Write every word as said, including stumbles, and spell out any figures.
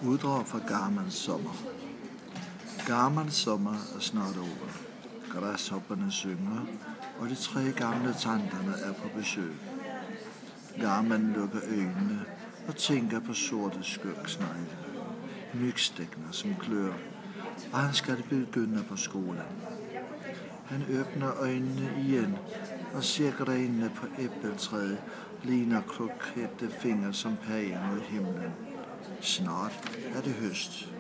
Uddrag fra Gammels sommer. Gammels sommer er snart over. Græshopperne synger, og de tre gamle tanterne er på besøg. Gammel lukker øjnene og tænker på sorte skygsnegle, mygstækner som klør, og han skal begynde på skolen. Han åbner øjnene igen og ser grenene på æbletræet ligner krokette fingre som peger mod himlen. Snart er det høst.